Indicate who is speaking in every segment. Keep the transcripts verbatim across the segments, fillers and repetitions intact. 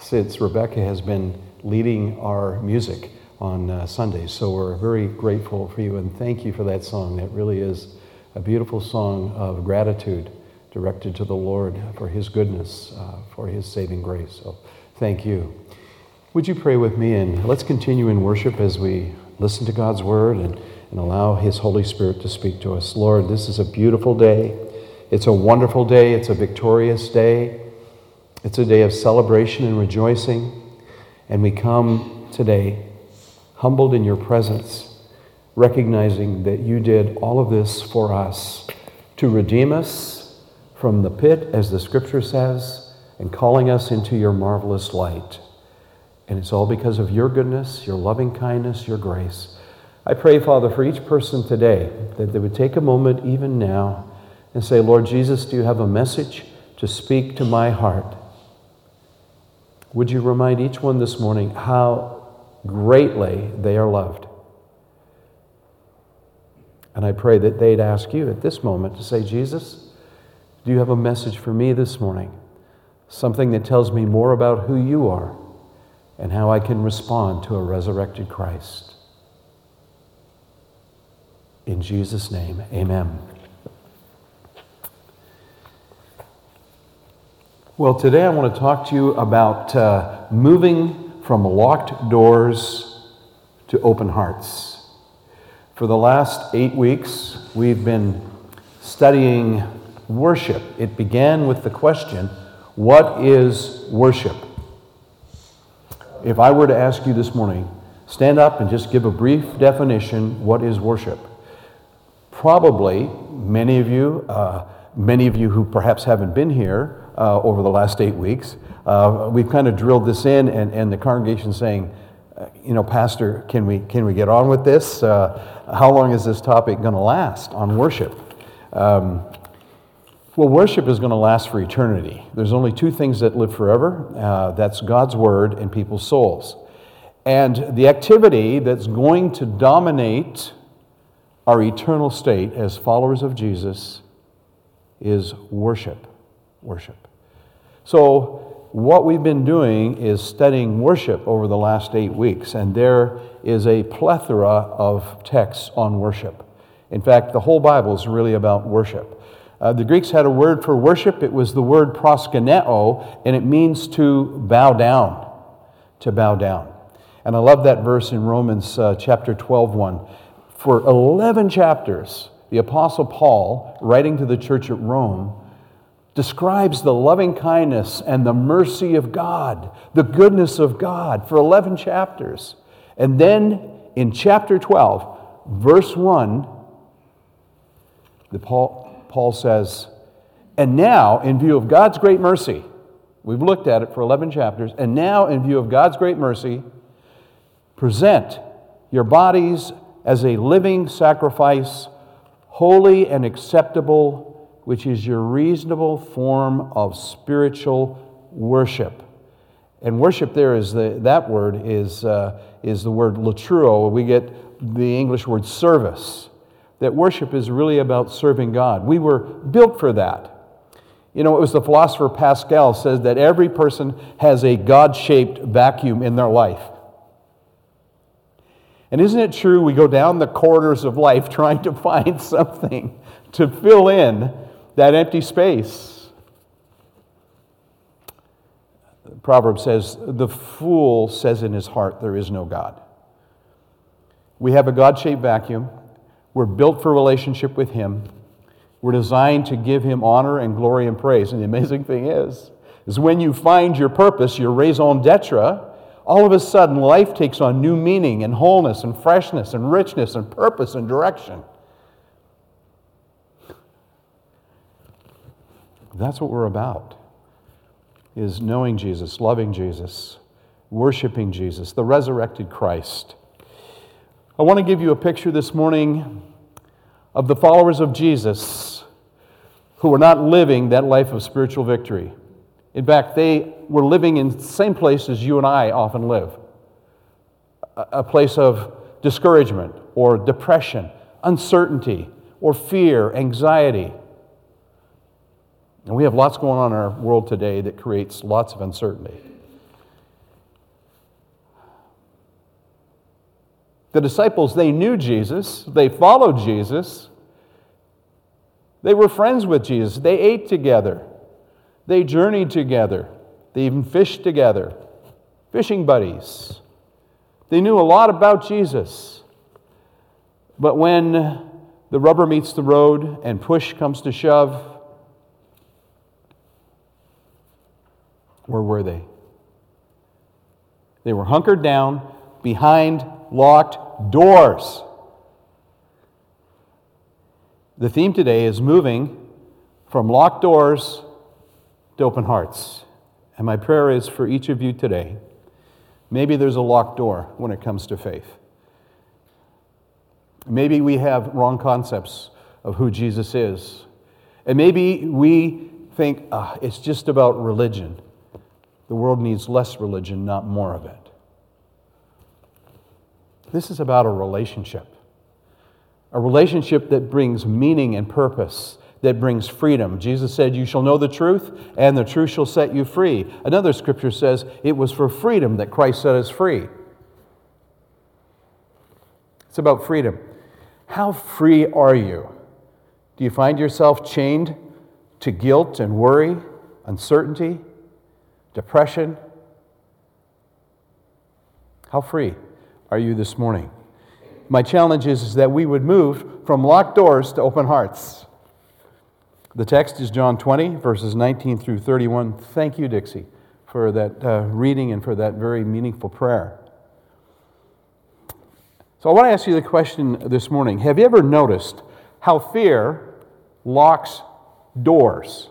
Speaker 1: since Rebecca has been leading our music on uh, Sundays. So we're very grateful for you, and thank you for that song. That really is a beautiful song of gratitude directed to the Lord for His goodness, uh, for His saving grace. So thank you. Would you pray with me, and let's continue in worship as we listen to God's Word and, and allow His Holy Spirit to speak to us. Lord, this is a beautiful day. It's a wonderful day. It's a victorious day. It's a day of celebration and rejoicing. And we come today humbled in your presence, recognizing that you did all of this for us to redeem us from the pit, as the Scripture says, and calling us into your marvelous light. And it's all because of your goodness, your loving kindness, your grace. I pray, Father, for each person today that they would take a moment even now and say, Lord Jesus, do you have a message to speak to my heart? Would you remind each one this morning how greatly they are loved? And I pray that they'd ask you at this moment to say, Jesus, do you have a message for me this morning? Something that tells me more about who you are and how I can respond to a resurrected Christ. In Jesus' name, amen. Well, today I want to talk to you about uh, moving from locked doors to open hearts. For the last eight weeks, we've been studying worship. It began with the question, what is worship? If I were to ask you this morning, stand up and just give a brief definition, what is worship? Probably many of you, uh, many of you who perhaps haven't been here uh, over the last eight weeks, uh, we've kind of drilled this in, and, and the congregation's saying, uh, you know, Pastor, can we can we get on with this? Uh, how long is this topic going to last on worship? Um, Well, worship is going to last for eternity. There's only two things that live forever. Uh, that's God's Word and people's souls. And the activity that's going to dominate our eternal state as followers of Jesus is worship. Worship. So what we've been doing is studying worship over the last eight weeks, and there is a plethora of texts on worship. In fact, the whole Bible is really about worship. Uh, the Greeks had a word for worship. It was the word proskuneo, and it means to bow down, to bow down. And I love that verse in Romans uh, chapter twelve, one. For eleven chapters, the Apostle Paul, writing to the church at Rome, describes the loving kindness and the mercy of God, the goodness of God, for eleven chapters. And then in chapter twelve, verse one, the Paul... Paul says, and now, in view of God's great mercy, we've looked at it for eleven chapters, and now, in view of God's great mercy, present your bodies as a living sacrifice, holy and acceptable, which is your reasonable form of spiritual worship. And worship there is the, that word is, uh, is the word latruo. We get the English word service. That worship is really about serving God. We were built for that. You know, it was the philosopher Pascal says that every person has a God-shaped vacuum in their life. And isn't it true we go down the corridors of life trying to find something to fill in that empty space? The proverb says, the fool says in his heart, there is no God. We have a God-shaped vacuum. We're built for relationship with Him. We're designed to give Him honor and glory and praise. And the amazing thing is, is when you find your purpose, your raison d'etre, all of a sudden life takes on new meaning and wholeness and freshness and richness and purpose and direction. That's what we're about, is knowing Jesus, loving Jesus, worshiping Jesus, the resurrected Christ. I want to give you a picture this morning of the followers of Jesus who are not living that life of spiritual victory. In fact, they were living in the same place as you and I often live. A place of discouragement or depression, uncertainty or fear, anxiety. And we have lots going on in our world today that creates lots of uncertainty. The disciples, they knew Jesus. They followed Jesus. They were friends with Jesus. They ate together. They journeyed together. They even fished together. Fishing buddies. They knew a lot about Jesus. But when the rubber meets the road and push comes to shove, where were they? They were hunkered down behind locked doors. The theme today is moving from locked doors to open hearts. And my prayer is for each of you today. Maybe there's a locked door when it comes to faith. Maybe we have wrong concepts of who Jesus is. And maybe we think, ah, it's just about religion. The world needs less religion, not more of it. This is about a relationship. A relationship that brings meaning and purpose, that brings freedom. Jesus said, you shall know the truth, and the truth shall set you free. Another scripture says, it was for freedom that Christ set us free. It's about freedom. How free are you? Do you find yourself chained to guilt and worry, uncertainty, depression? How free are you this morning? My challenge is, is that we would move from locked doors to open hearts. The text is John twenty, verses nineteen through thirty-one. Thank you, Dixie, for that uh, reading and for that very meaningful prayer. So I want to ask you the question this morning. Have you ever noticed how fear locks doors?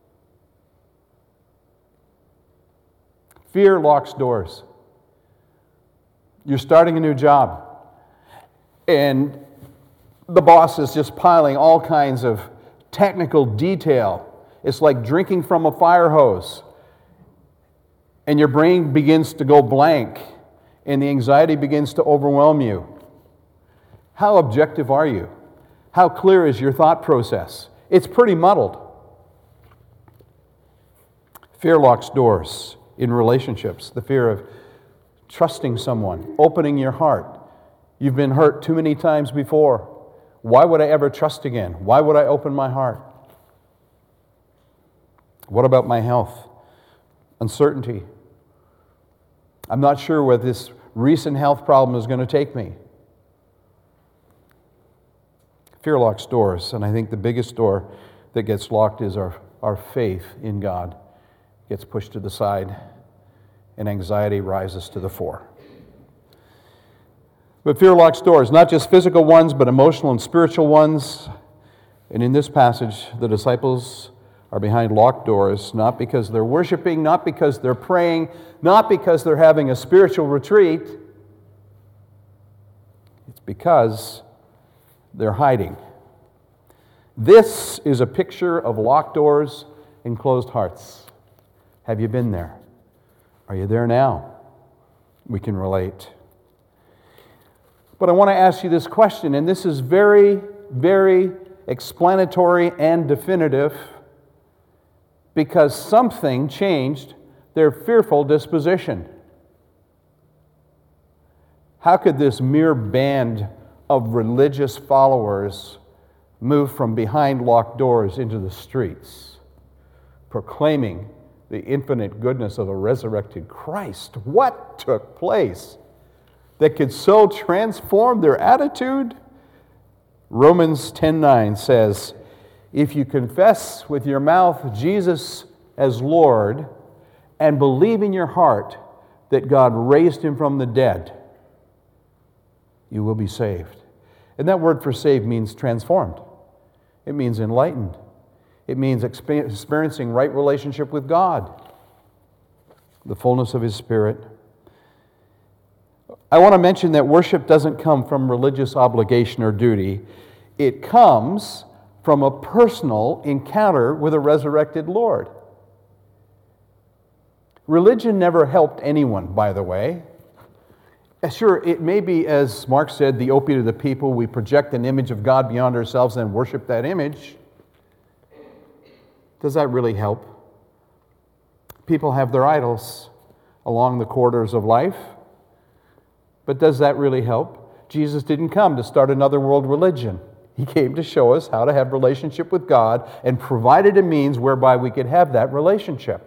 Speaker 1: Fear locks doors. You're starting a new job, and the boss is just piling all kinds of technical detail. It's like drinking from a fire hose, and your brain begins to go blank, and the anxiety begins to overwhelm you. How objective are you? How clear is your thought process? It's pretty muddled. Fear locks doors in relationships. The fear of trusting someone, opening your heart. You've been hurt too many times before. Why would I ever trust again? Why would I open my heart? What about my health? Uncertainty. I'm not sure where this recent health problem is going to take me. Fear locks doors, and I think the biggest door that gets locked is our, our faith in God. It gets pushed to the side, and anxiety rises to the fore. But fear locks doors, not just physical ones, but emotional and spiritual ones. And in this passage, the disciples are behind locked doors, not because they're worshiping, not because they're praying, not because they're having a spiritual retreat. It's because they're hiding. This is a picture of locked doors and closed hearts. Have you been there? Are you there now? We can relate. But I want to ask you this question, and this is very, very explanatory and definitive, because something changed their fearful disposition. How could this mere band of religious followers move from behind locked doors into the streets, proclaiming the infinite goodness of a resurrected Christ? What took place that could so transform their attitude? Romans ten nine says, if you confess with your mouth Jesus as Lord and believe in your heart that God raised him from the dead, you will be saved. And that word for saved means transformed. It means enlightened. It means experiencing right relationship with God, the fullness of his Spirit. I want to mention that worship doesn't come from religious obligation or duty. It comes from a personal encounter with a resurrected Lord. Religion never helped anyone, by the way. Sure, it may be, as Mark said, the opiate of the people. We project an image of God beyond ourselves and worship that image. Does that really help? People have their idols along the corridors of life. But does that really help? Jesus didn't come to start another world religion. He came to show us how to have relationship with God and provided a means whereby we could have that relationship.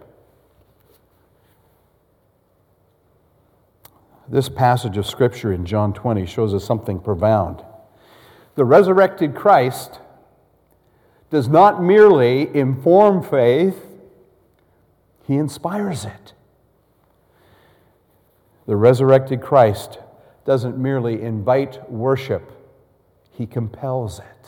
Speaker 1: This passage of Scripture in John twenty shows us something profound. The resurrected Christ does not merely inform faith, He inspires it. The resurrected Christ doesn't merely invite worship, He compels it.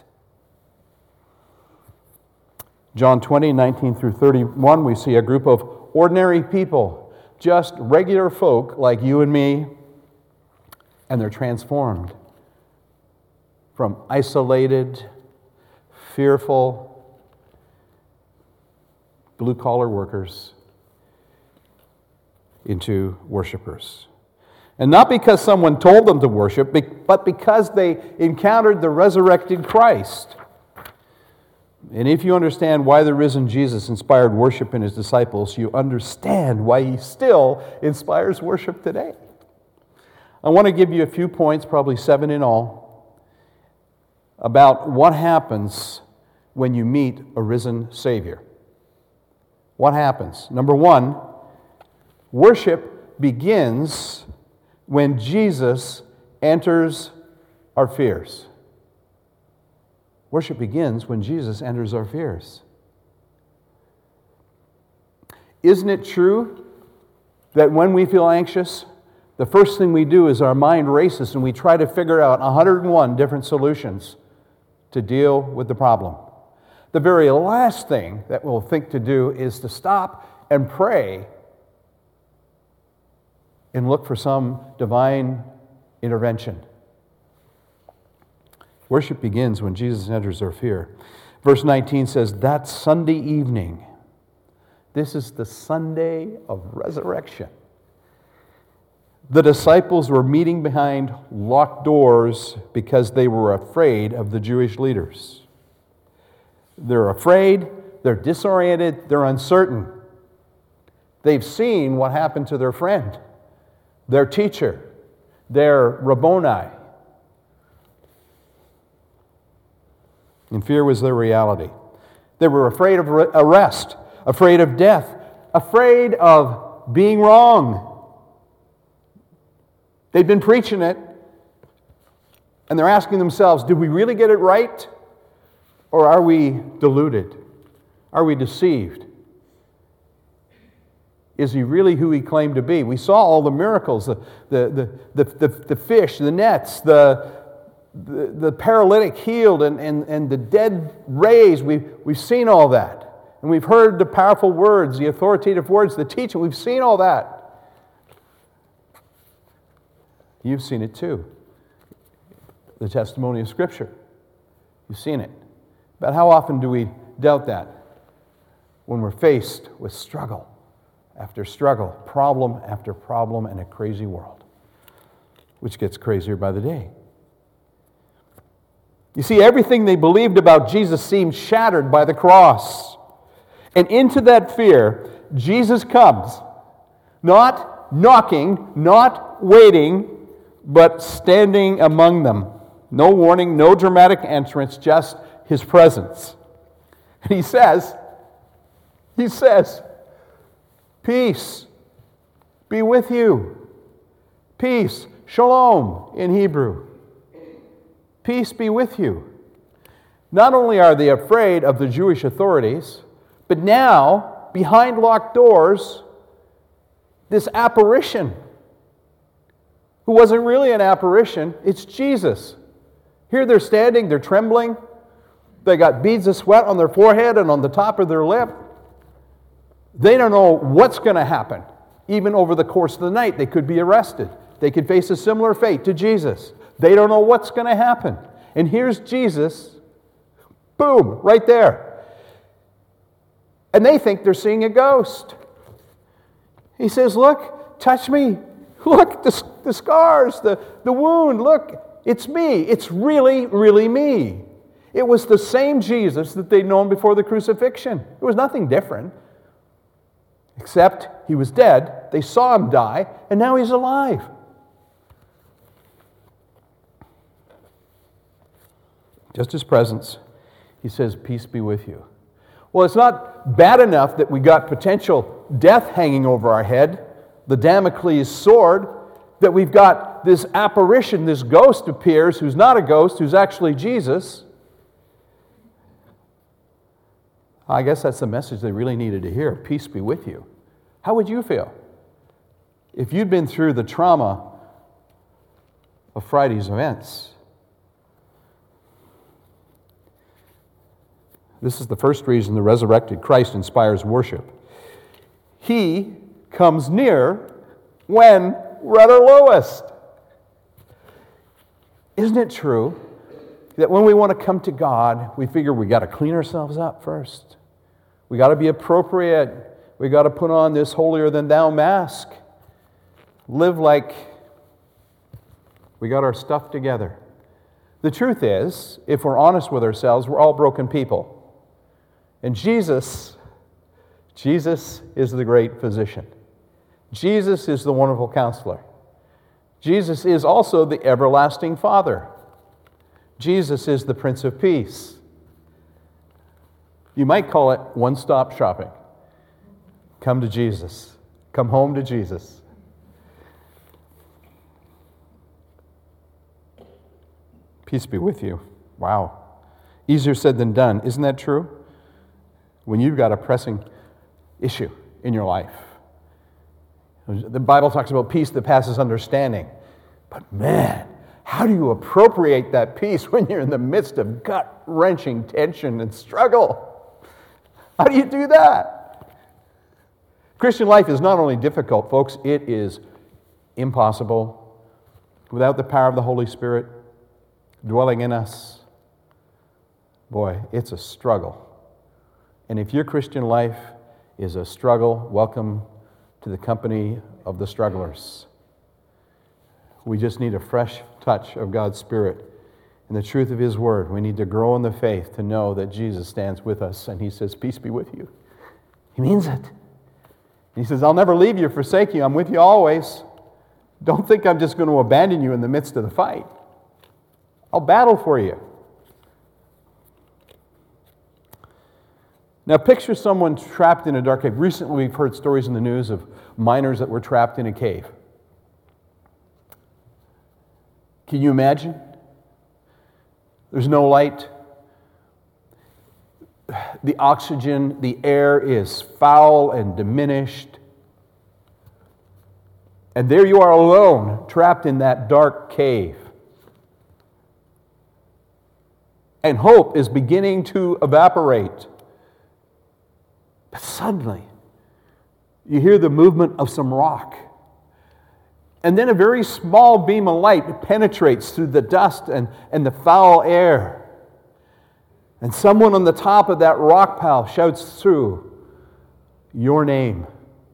Speaker 1: John twenty, nineteen through thirty-one, we see a group of ordinary people, just regular folk like you and me, and they're transformed from isolated, fearful, blue-collar workers into worshipers. And not because someone told them to worship, but because they encountered the resurrected Christ. And if you understand why the risen Jesus inspired worship in His disciples, you understand why He still inspires worship today. I want to give you a few points, probably seven in all, about what happens when you meet a risen Savior. What happens? Number one, worship begins when Jesus enters our fears. Worship begins when Jesus enters our fears. Isn't it true that when we feel anxious, the first thing we do is our mind races and we try to figure out one hundred one different solutions to deal with the problem? The very last thing that we'll think to do is to stop and pray and look for some divine intervention. Worship begins when Jesus enters our fear. Verse nineteen says, that Sunday evening, this is the Sunday of resurrection, the disciples were meeting behind locked doors because they were afraid of the Jewish leaders. They're afraid, they're disoriented, they're uncertain. They've seen what happened to their friend, their teacher, their Rabboni. And fear was their reality. They were afraid of arrest, afraid of death, afraid of being wrong. They'd been preaching it, and they're asking themselves, did we really get it right? Or are we deluded? Are we deceived? Is He really who He claimed to be? We saw all the miracles, the, the, the, the, the, the fish, the nets, the, the, the paralytic healed, and, and, and the dead raised. We've, we've seen all that. And we've heard the powerful words, the authoritative words, the teaching. We've seen all that. You've seen it too. The testimony of Scripture. You've seen it. But how often do we doubt that? When we're faced with struggle after struggle, problem after problem, in a crazy world, which gets crazier by the day. You see, everything they believed about Jesus seemed shattered by the cross. And into that fear, Jesus comes, not knocking, not waiting, but standing among them. No warning, no dramatic entrance, just His presence. And He says, He says, peace be with you. Peace, shalom in Hebrew. Peace be with you. Not only are they afraid of the Jewish authorities, but now, behind locked doors, this apparition, who wasn't really an apparition, it's Jesus. Here they're standing, they're trembling. They got beads of sweat on their forehead and on the top of their lip. They don't know what's going to happen. Even over the course of the night, they could be arrested. They could face a similar fate to Jesus. They don't know what's going to happen. And here's Jesus, boom, right there. And they think they're seeing a ghost. He says, look, touch me. Look, the, the scars, the, the wound, look, it's me. It's really, really me. It was the same Jesus that they'd known before the crucifixion. It was nothing different. Except He was dead, they saw Him die, and now He's alive. just his presence, he says, peace be with you. Well, it's not bad enough that we got potential death hanging over our head, the Damocles sword, that we've got this apparition, this ghost appears, who's not a ghost, who's actually Jesus. I guess that's the message they really needed to hear. Peace be with you. How would you feel if you'd been through the trauma of Friday's events? This is the first reason the resurrected Christ inspires worship. He comes near when we're at our lowest. Isn't it true that when we want to come to God, we figure we got to clean ourselves up first? We got to be appropriate. We got to put on this holier than thou mask. Live like we got our stuff together. The truth is, if we're honest with ourselves, we're all broken people. And Jesus, Jesus is the great physician. Jesus is the wonderful counselor. Jesus is also the everlasting Father. Jesus is the Prince of Peace. You might call it one-stop shopping. Come to Jesus. Come home to Jesus. Peace be with you. Wow. Easier said than done. Isn't that true? When you've got a pressing issue in your life. The Bible talks about peace that passes understanding. But man, how do you appropriate that peace when you're in the midst of gut-wrenching tension and struggle? How do you do that? Christian life is not only difficult, folks, it is impossible without the power of the Holy Spirit dwelling in us. Boy, it's a struggle. And if your Christian life is a struggle, welcome to the company of the strugglers. We just need a fresh touch of God's Spirit and the truth of His Word. We need to grow in the faith to know that Jesus stands with us and He says, peace be with you. He means it. He says, I'll never leave you, forsake you. I'm with you always. Don't think I'm just going to abandon you in the midst of the fight. I'll battle for you. Now picture someone trapped in a dark cave. Recently we've heard stories in the news of miners that were trapped in a cave. Can you imagine? There's no light. The oxygen, the air is foul and diminished. And there you are alone, trapped in that dark cave. And hope is beginning to evaporate. But suddenly, you hear the movement of some rock. And then a very small beam of light penetrates through the dust and, and the foul air. And someone on the top of that rock pile shouts through, your name.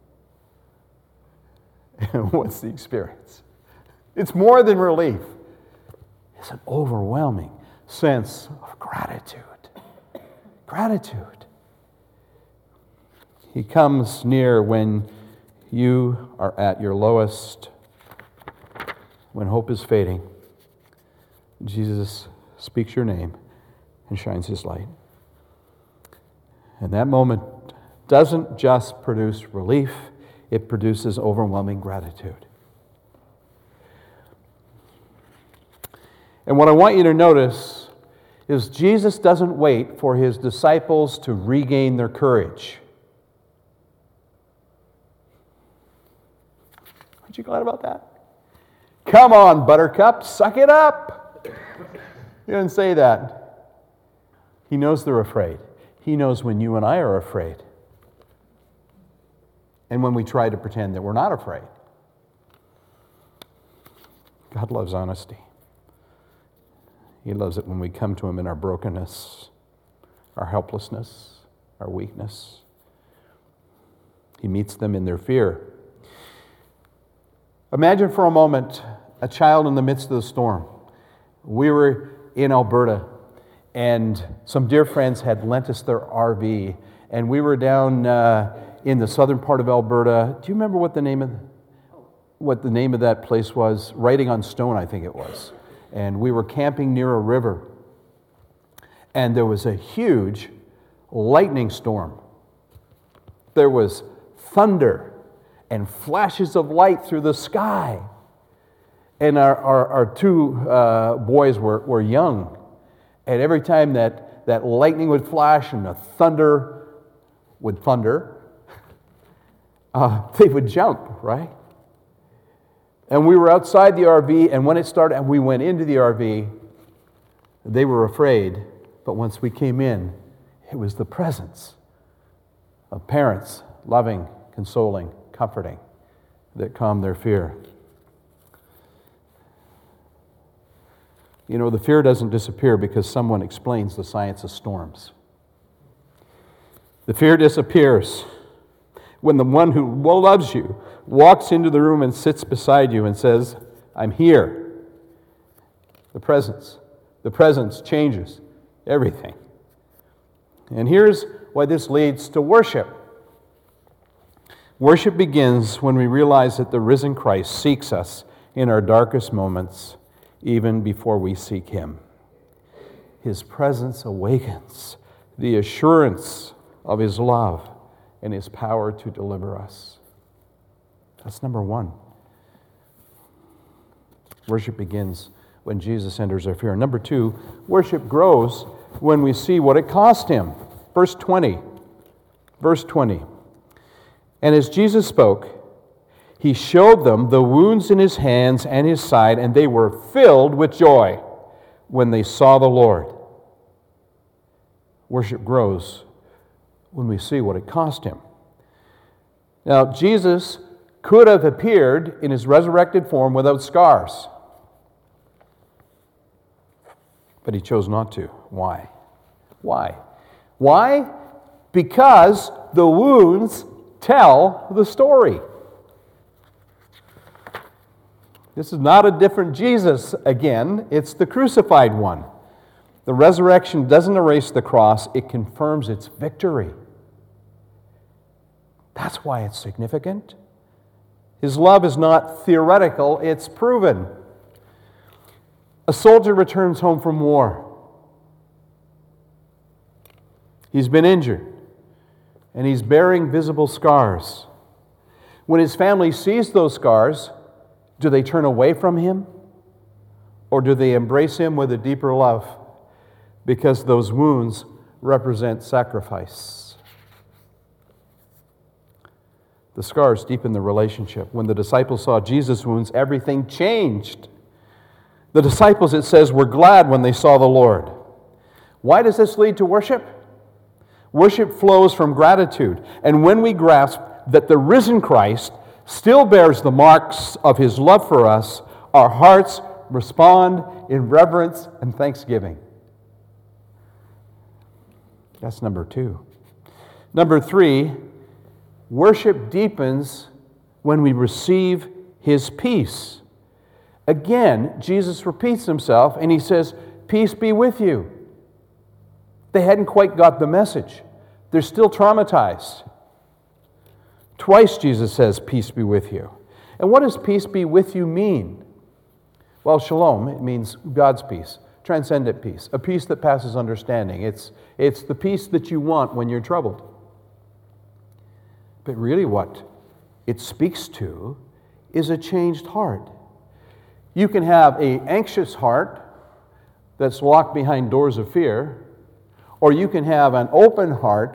Speaker 1: And what's the experience? It's more than relief. It's an overwhelming sense of gratitude. Gratitude. He comes near when you are at your lowest, when hope is fading. Jesus speaks your name and shines His light. And that moment doesn't just produce relief, it produces overwhelming gratitude. And what I want you to notice is Jesus doesn't wait for His disciples to regain their courage. Aren't you glad about that? Come on, Buttercup, suck it up. He didn't say that. He knows they're afraid. He knows when you and I are afraid. And when we try to pretend that we're not afraid. God loves honesty. He loves it when we come to Him in our brokenness, our helplessness, our weakness. He meets them in their fear. Imagine for a moment a child in the midst of the storm. We were in Alberta, and some dear friends had lent us their R V, and we were down uh, in the southern part of Alberta. Do you remember what the name of what the name of that place was? Writing on Stone, I think it was. And we were camping near a river. and there was a huge lightning storm. There was thunder and flashes of light through the sky. And our, our, our two uh, boys were, were young. And every time that, that lightning would flash and the thunder would thunder, uh, they would jump, right? And we were outside the R V, and when it started, and we went into the R V, they were afraid. But once we came in, it was the presence of parents, loving, consoling, comforting, that calmed their fear. You know, the fear doesn't disappear because someone explains the science of storms. The fear disappears when the one who loves you walks into the room and sits beside you and says, I'm here. The presence. The presence changes everything. And here's why this leads to worship. Worship begins when we realize that the risen Christ seeks us in our darkest moments, even before we seek Him. His presence awakens the assurance of His love and His power to deliver us. That's number one. Worship begins when Jesus enters our fear. Number two, worship grows when we see what it cost Him. Verse twenty. Verse twenty. And as Jesus spoke, He showed them the wounds in His hands and His side, and they were filled with joy when they saw the Lord. Worship grows when we see what it cost Him. Now, Jesus could have appeared in His resurrected form without scars, but He chose not to. Why? Why? Why? Because the wounds tell the story. This is not a different Jesus again. It's the crucified one. The resurrection doesn't erase the cross. It confirms its victory. That's why it's significant. His love is not theoretical. It's proven. A soldier returns home from war. He's been injured, and he's bearing visible scars. When his family sees those scars, do they turn away from him? Or do they embrace him with a deeper love? Because those wounds represent sacrifice. The scars deepen the relationship. When the disciples saw Jesus' wounds, everything changed. The disciples, it says, were glad when they saw the Lord. Why does this lead to worship? Worship flows from gratitude. And when we grasp that the risen Christ still bears the marks of His love for us, our hearts respond in reverence and thanksgiving. That's number two. Number three, worship deepens when we receive His peace. Again, Jesus repeats Himself and He says, "Peace be with you." They hadn't quite got the message. They're still traumatized. Twice Jesus says, "Peace be with you." And what does peace be with you mean? Well, shalom, it means God's peace, transcendent peace, a peace that passes understanding. It's, it's the peace that you want when you're troubled. But really what it speaks to is a changed heart. You can have an anxious heart that's locked behind doors of fear, or you can have an open heart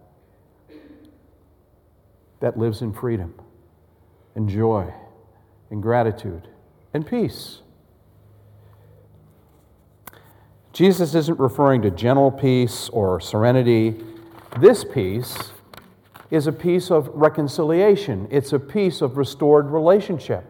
Speaker 1: that lives in freedom and joy and gratitude and peace. Jesus isn't referring to gentle peace or serenity. This peace is a peace of reconciliation. It's a peace of restored relationship.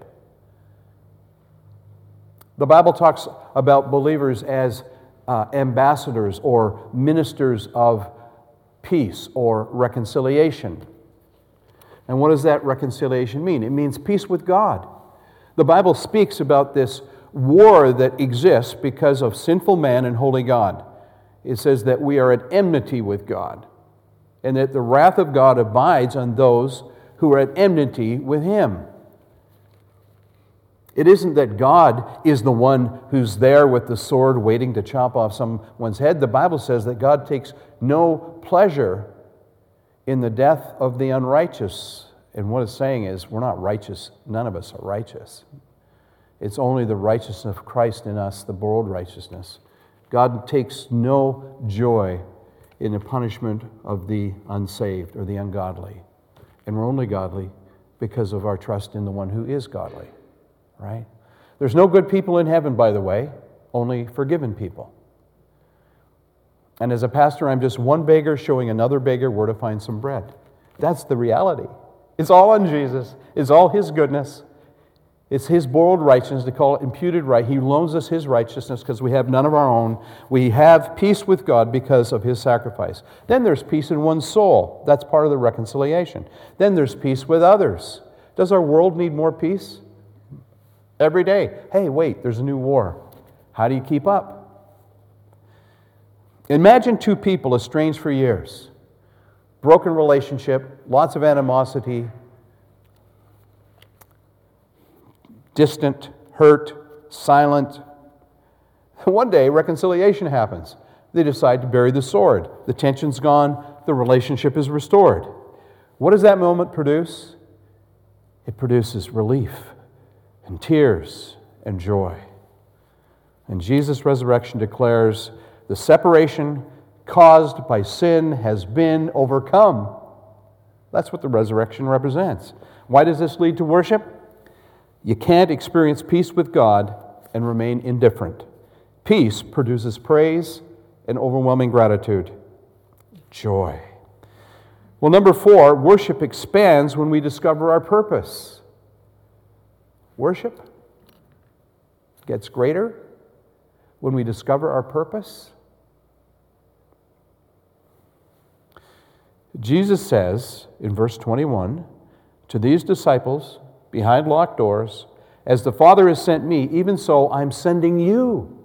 Speaker 1: The Bible talks about believers as uh, ambassadors or ministers of peace or reconciliation. And what does that reconciliation mean? It means peace with God. The Bible speaks about this war that exists because of sinful man and holy God. It says that we are at enmity with God, and that the wrath of God abides on those who are at enmity with Him. It isn't that God is the one who's there with the sword waiting to chop off someone's head. The Bible says that God takes no pleasure in the death of the unrighteous. And what it's saying is, we're not righteous. None of us are righteous. It's only the righteousness of Christ in us, the borrowed righteousness. God takes no joy in the punishment of the unsaved or the ungodly. And we're only godly because of our trust in the one who is godly, right? There's no good people in heaven, by the way, only forgiven people. And as a pastor, I'm just one beggar showing another beggar where to find some bread. That's the reality. It's all on Jesus. It's all His goodness. It's His borrowed righteousness, to call it imputed right. He loans us His righteousness because we have none of our own. We have peace with God because of His sacrifice. Then there's peace in one's soul. That's part of the reconciliation. Then there's peace with others. Does our world need more peace? Every day. Hey, wait, there's a new war. How do you keep up? Imagine two people estranged for years. Broken relationship, lots of animosity, distant, hurt, silent. One day, reconciliation happens. They decide to bury the sword. The tension's gone. The relationship is restored. What does that moment produce? It produces relief and tears and joy. And Jesus' resurrection declares the separation caused by sin has been overcome. That's what the resurrection represents. Why does this lead to worship? You can't experience peace with God and remain indifferent. Peace produces praise and overwhelming gratitude. Joy. Well, number four, worship expands when we discover our purpose. Worship gets greater when we discover our purpose. Jesus says in verse twenty-one, to these disciples behind locked doors, as the Father has sent me, even so I'm sending you.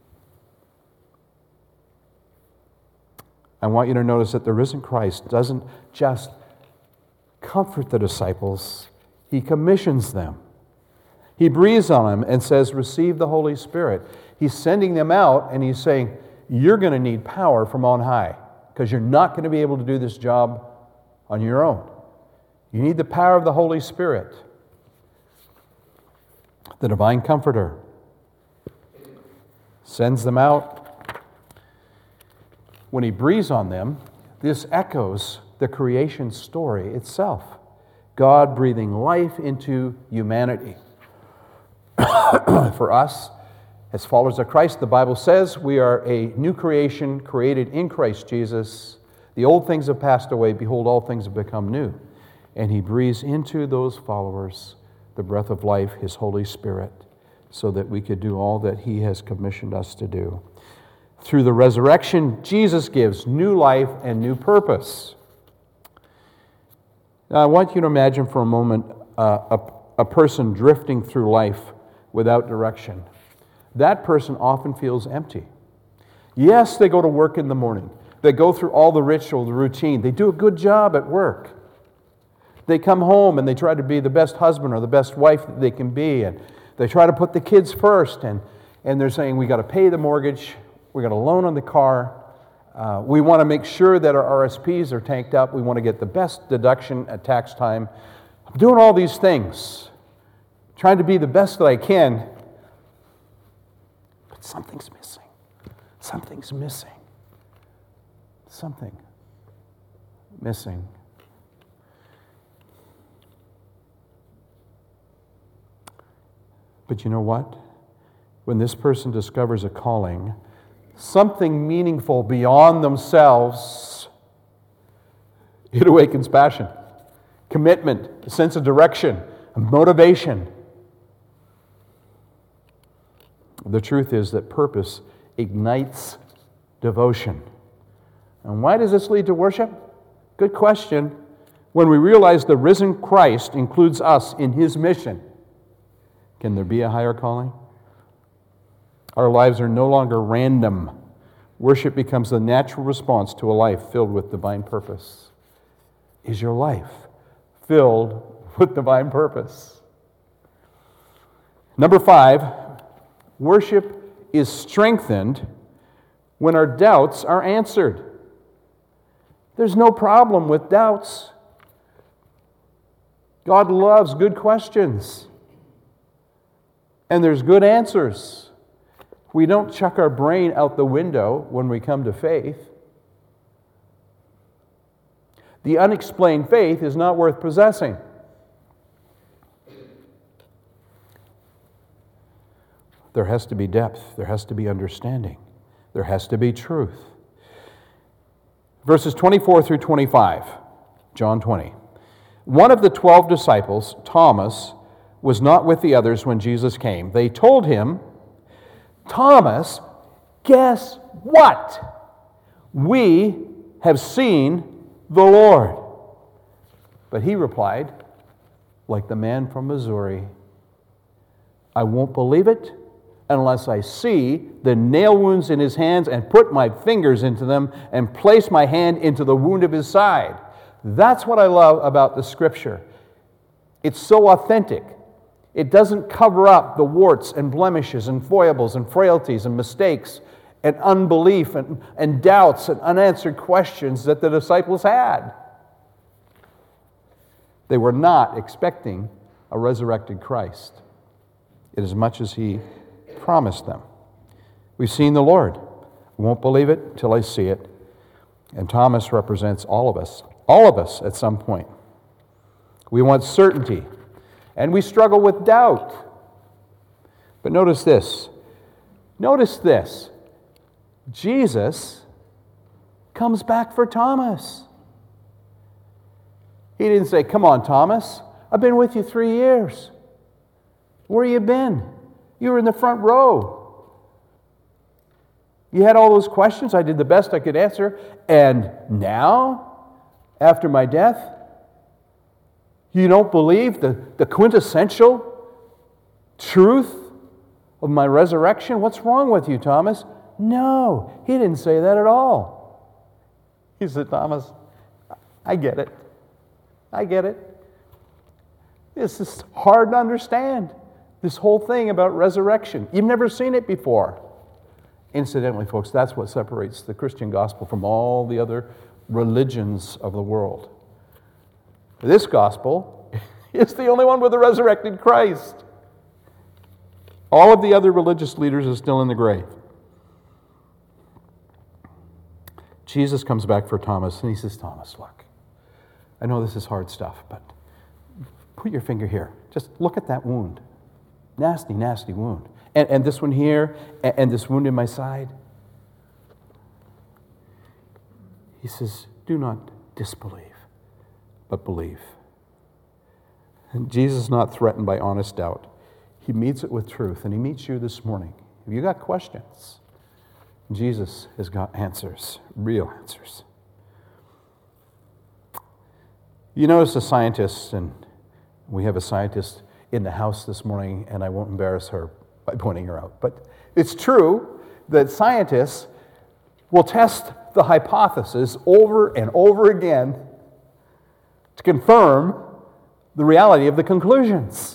Speaker 1: I want you to notice that the risen Christ doesn't just comfort the disciples, He commissions them. He breathes on them and says, receive the Holy Spirit. He's sending them out and He's saying, you're going to need power from on high because you're not going to be able to do this job on your own. You need the power of the Holy Spirit, the divine comforter. Sends them out. When He breathes on them, this echoes the creation story itself. God breathing life into humanity. For us, as followers of Christ, the Bible says we are a new creation created in Christ Jesus. The old things have passed away. Behold, all things have become new. And He breathes into those followers the breath of life, His Holy Spirit, so that we could do all that He has commissioned us to do. Through the resurrection, Jesus gives new life and new purpose. Now, I want you to imagine for a moment uh, a, a person drifting through life without direction. That person often feels empty. Yes, they go to work in the morning. They go through all the ritual, the routine. They do a good job at work. They come home and they try to be the best husband or the best wife that they can be, and they try to put the kids first, and, and they're saying, we got to pay the mortgage, we got a loan on the car, uh, we want to make sure that our R S Ps are tanked up, we want to get the best deduction at tax time. I'm doing all these things, trying to be the best that I can, but something's missing. Something's missing. Something missing. But you know what? When this person discovers a calling, something meaningful beyond themselves, it awakens passion, commitment, a sense of direction, a motivation. The truth is that purpose ignites devotion. And why does this lead to worship? Good question. When we realize the risen Christ includes us in His mission, can there be a higher calling? Our lives are no longer random. Worship becomes the natural response to a life filled with divine purpose. Is your life filled with divine purpose? Number five, worship is strengthened when our doubts are answered. There's no problem with doubts. God loves good questions. And there's good answers. We don't chuck our brain out the window when we come to faith. The unexplained faith is not worth possessing. There has to be depth. There has to be understanding. There has to be truth. Verses twenty-four through twenty-five, John twenty. One of the twelve disciples, Thomas, was not with the others when Jesus came. They told him, Thomas, guess what? We have seen the Lord. But he replied, like the man from Missouri, I won't believe it unless I see the nail wounds in his hands and put my fingers into them and place my hand into the wound of his side. That's what I love about the Scripture. It's so authentic. It doesn't cover up the warts and blemishes and foibles and frailties and mistakes and unbelief and, and doubts and unanswered questions that the disciples had. They were not expecting a resurrected Christ, inasmuch as he promised them. We've seen the Lord. I won't believe it till I see it. And Thomas represents all of us, all of us at some point. We want certainty, and we struggle with doubt. But notice this. Notice this. Jesus comes back for Thomas. He didn't say, come on, Thomas, I've been with you three years. Where you been? You were in the front row. You had all those questions. I did the best I could answer. And now, after my death, you don't believe the, the quintessential truth of my resurrection? What's wrong with you, Thomas? No, he didn't say that at all. He said, Thomas, I get it. I get it. This is hard to understand. This whole thing about resurrection. You've never seen it before. Incidentally, folks, that's what separates the Christian gospel from all the other religions of the world. This gospel is the only one with a resurrected Christ. All of the other religious leaders are still in the grave. Jesus comes back for Thomas, and he says, Thomas, look, I know this is hard stuff, but put your finger here. Just look at that wound. Nasty, nasty wound. And, and this one here, and, and this wound in my side. He says, do not disbelieve, but believe. And Jesus is not threatened by honest doubt. He meets it with truth, and he meets you this morning. If you got questions, Jesus has got answers, real answers. You notice a scientist, and we have a scientist in the house this morning, and I won't embarrass her by pointing her out. But it's true that scientists will test the hypothesis over and over again to confirm the reality of the conclusions.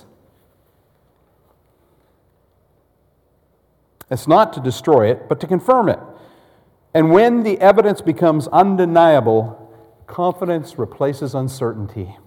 Speaker 1: It's not to destroy it, but to confirm it. And when the evidence becomes undeniable, confidence replaces uncertainty.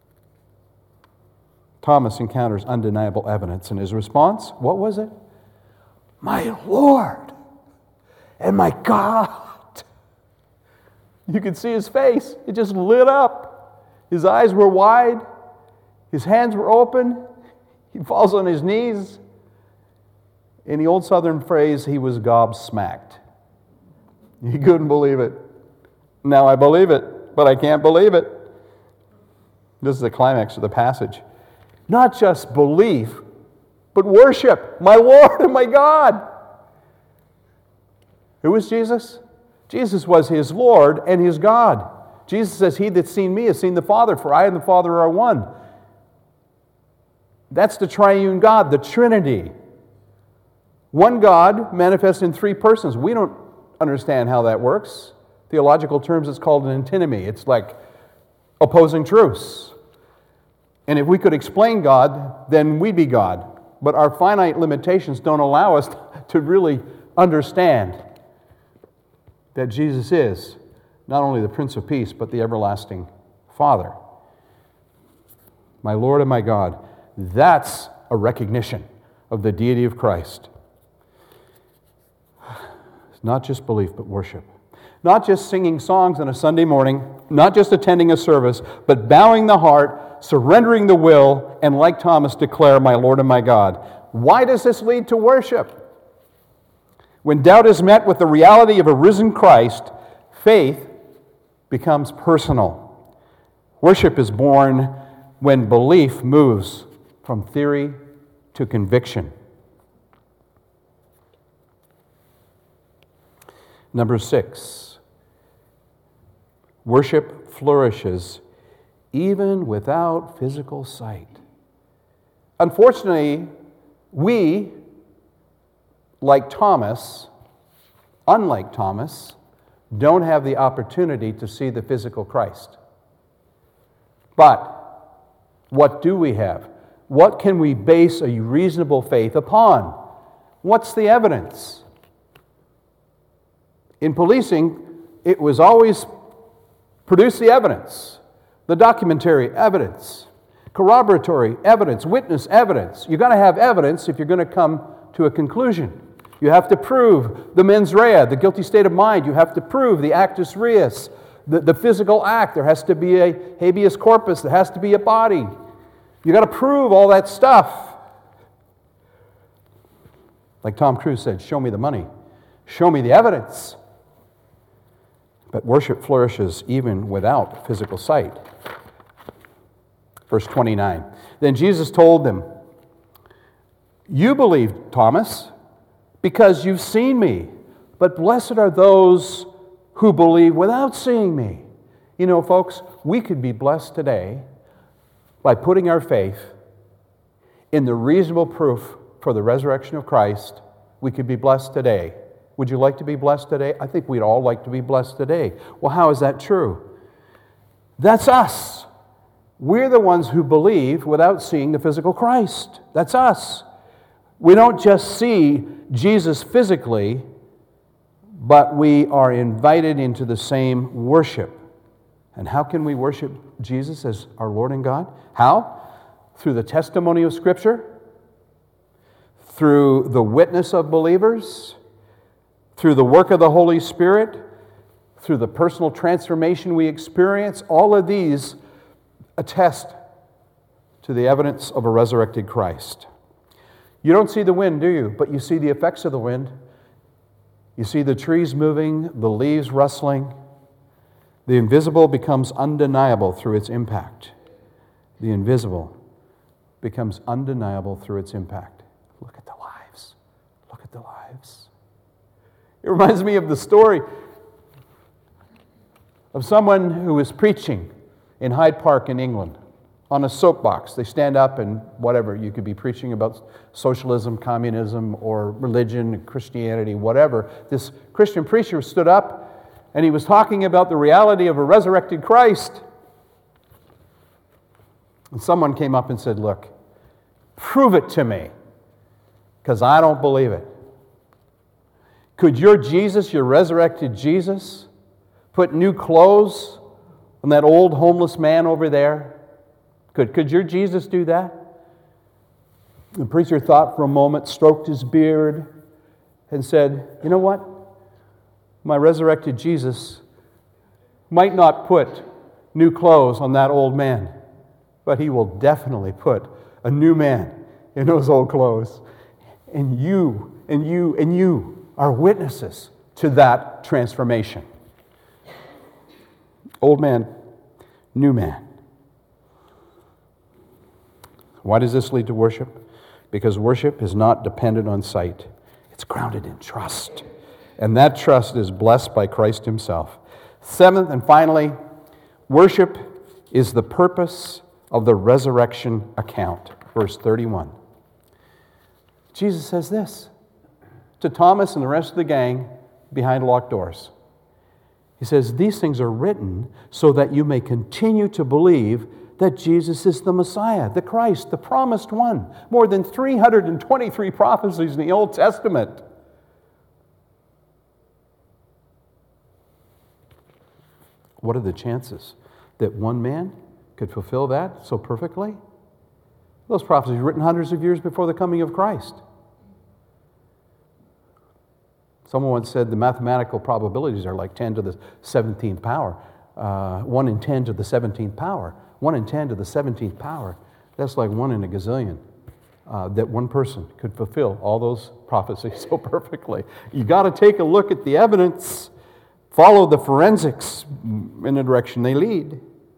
Speaker 1: Thomas encounters undeniable evidence, and his response, what was it? My Lord and my God. You could see his face. It just lit up. His eyes were wide. His hands were open. He falls on his knees. In the old Southern phrase, he was gobsmacked. He couldn't believe it. Now I believe it, but I can't believe it. This is the climax of the passage. Not just belief, but worship. My Lord and my God. Who was Jesus? Jesus was his Lord and his God. Jesus says, he that's seen me has seen the Father, for I and the Father are one. That's the triune God, the Trinity. One God manifest in three persons. We don't understand how that works. Theological terms, it's called an antinomy. It's like opposing truths. And if we could explain God, then we'd be God. but our finite limitations don't allow us to really understand that Jesus is not only the Prince of Peace, but the everlasting Father. My Lord and my God. That's a recognition of the deity of Christ. It's not just belief, but worship. Not just singing songs on a Sunday morning, not just attending a service, but bowing the heart, surrendering the will, and like Thomas, declare, my Lord and my God. Why does this lead to worship? When doubt is met with the reality of a risen Christ, faith becomes personal. Worship is born when belief moves from theory to conviction. Number six, worship flourishes even without physical sight. Unfortunately, we, like Thomas, unlike Thomas, don't have the opportunity to see the physical Christ. But what do we have? What can we base a reasonable faith upon? What's the evidence? In policing, it was always produce the evidence, the documentary evidence, corroboratory evidence, witness evidence. You've got to have evidence if you're going to come to a conclusion. You have to prove the mens rea, the guilty state of mind. You have to prove the actus reus, the, the physical act. There has to be a habeas corpus. There has to be a body. You've got to prove all that stuff. Like Tom Cruise said, show me the money. Show me the evidence. But worship flourishes even without physical sight. Verse twenty-nine. Then Jesus told them, you believe, Thomas, because you've seen me. But blessed are those who believe without seeing me. You know, folks, we could be blessed today by putting our faith in the reasonable proof for the resurrection of Christ. We could be blessed today. Would you like to be blessed today? I think we'd all like to be blessed today. Well, how is that true? That's us. We're the ones who believe without seeing the physical Christ. That's us. We don't just see Jesus physically, but we are invited into the same worship. And how can we worship Jesus as our Lord and God? How? Through the testimony of Scripture, through the witness of believers, through the work of the Holy Spirit, through the personal transformation we experience. All of these attest to the evidence of a resurrected Christ. You don't see the wind, do you? But you see the effects of the wind. You see the trees moving, the leaves rustling. The invisible becomes undeniable through its impact. The invisible becomes undeniable through its impact. Look at the lives. Look at the lives. It reminds me of the story of someone who was preaching in Hyde Park in England on a soapbox. They stand up and whatever. You could be preaching about socialism, communism, or religion, Christianity, whatever. This Christian preacher stood up and he was talking about the reality of a resurrected Christ. And someone came up and said, look, prove it to me, because I don't believe it. Could your Jesus, your resurrected Jesus, put new clothes on that old homeless man over there? Could, could your Jesus do that? The preacher thought for a moment, stroked his beard, and said, you know what? My resurrected Jesus might not put new clothes on that old man, but he will definitely put a new man in those old clothes. And you, and you, and you are witnesses to that transformation. Old man, new man. Why does this lead to worship? Because worship is not dependent on sight. It's grounded in trust. And that trust is blessed by Christ himself. Seventh and finally, worship is the purpose of the resurrection account. Verse thirty-one. Jesus says this to Thomas and the rest of the gang behind locked doors. He says, these things are written so that you may continue to believe that Jesus is the Messiah, the Christ, the promised one. More than three hundred twenty-three prophecies in the Old Testament. What are the chances that one man could fulfill that so perfectly? Those prophecies were written hundreds of years before the coming of Christ. Someone once said the mathematical probabilities are like ten to the seventeenth power. Uh, one in ten to the seventeenth power. one in ten to the seventeenth power. That's like one in a gazillion. Uh, that one person could fulfill all those prophecies so perfectly. You got to take a look at the evidence. Follow the forensics in the direction they lead.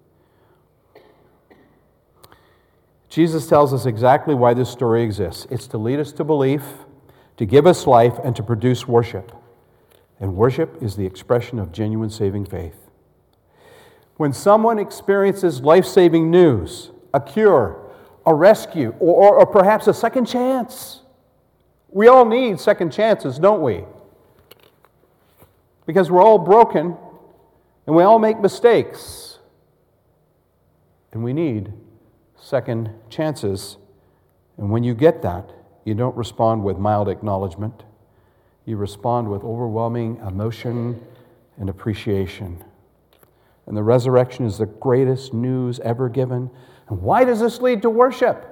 Speaker 1: Jesus tells us exactly why this story exists. It's to lead us to belief, to give us life, and to produce worship. And worship is the expression of genuine saving faith. When someone experiences life-saving news, a cure, a rescue, or, or, or perhaps a second chance, we all need second chances, don't we? Because we're all broken, and we all make mistakes. And we need second chances. And when you get that, you don't respond with mild acknowledgement. You respond with overwhelming emotion and appreciation. And the resurrection is the greatest news ever given. And why does this lead to worship?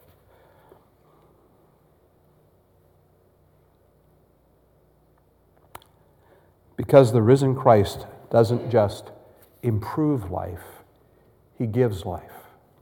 Speaker 1: Because the risen Christ doesn't just improve life, He gives life.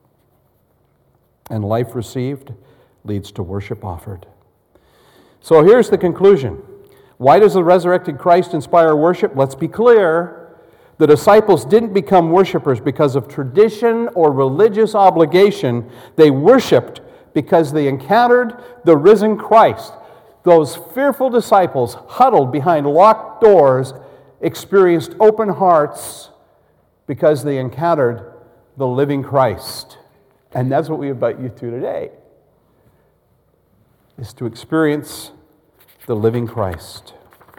Speaker 1: And life received leads to worship offered. So here's the conclusion. Why does the resurrected Christ inspire worship? Let's be clear. The disciples didn't become worshipers because of tradition or religious obligation. They worshiped because they encountered the risen Christ. Those fearful disciples, huddled behind locked doors, experienced open hearts because they encountered the living Christ. And that's what we invite you to today, is to experience the living Christ.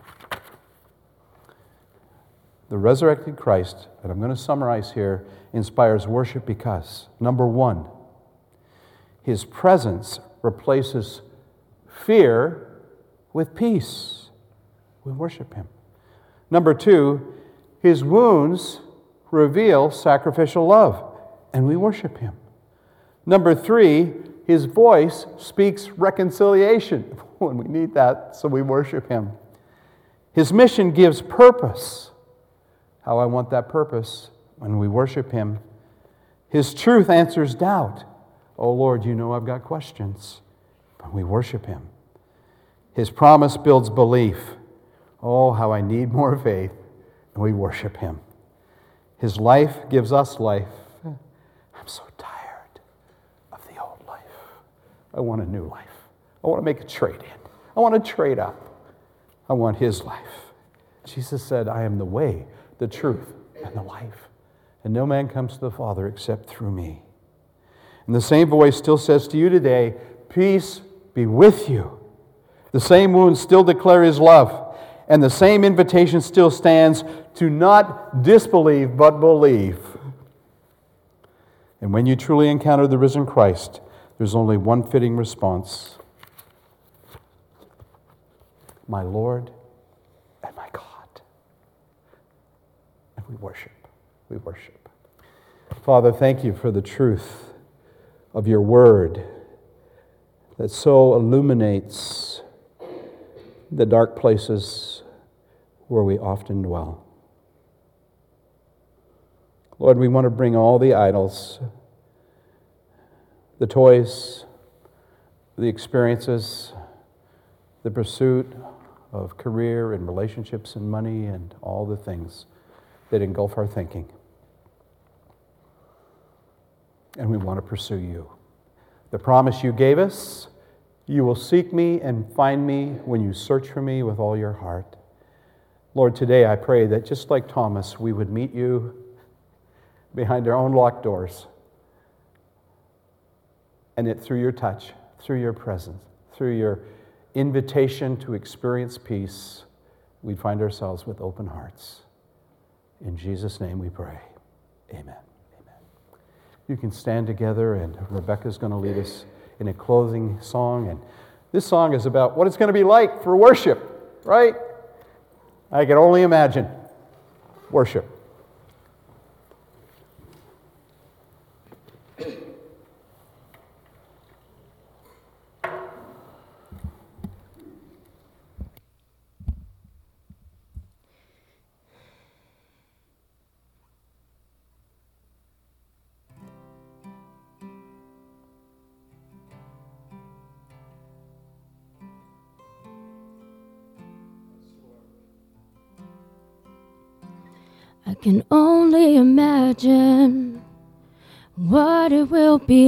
Speaker 1: The resurrected Christ, and I'm going to summarize here, inspires worship because, number one, His presence replaces fear with peace. We worship Him. Number two, His wounds reveal sacrificial love, and we worship Him. Number three, His voice speaks reconciliation when we need that, so we worship Him. His mission gives purpose. How I want that purpose when we worship Him. His truth answers doubt. Oh Lord, you know I've got questions. But we worship Him. His promise builds belief. Oh, how I need more faith. And we worship Him. His life gives us life. I'm so tired of the old life. I want a new life. I want to make a trade-in. I want to trade up. I want His life. Jesus said, I am the way, the truth, and the life. And no man comes to the Father except through me. And the same voice still says to you today, peace be with you. The same wounds still declare His love. And the same invitation still stands to not disbelieve, but believe. And when you truly encounter the risen Christ, there's only one fitting response. My Lord and my God. And we worship. We worship. Father, thank you for the truth of your word that so illuminates the dark places where we often dwell. Lord, we want to bring all the idols, the toys, the experiences, the pursuit of career and relationships and money and all the things that engulf our thinking. And we want to pursue you. The promise you gave us, you will seek me and find me when you search for me with all your heart. Lord, today I pray that just like Thomas, we would meet you behind our own locked doors. And that through your touch, through your presence, through your invitation to experience peace, we'd find ourselves with open hearts. In Jesus' name we pray. Amen. Amen. you can stand together, and Rebecca's going to lead us in a closing song. And this song is about what it's going to be like for worship, right? I can only imagine worship.
Speaker 2: I can only imagine what it will be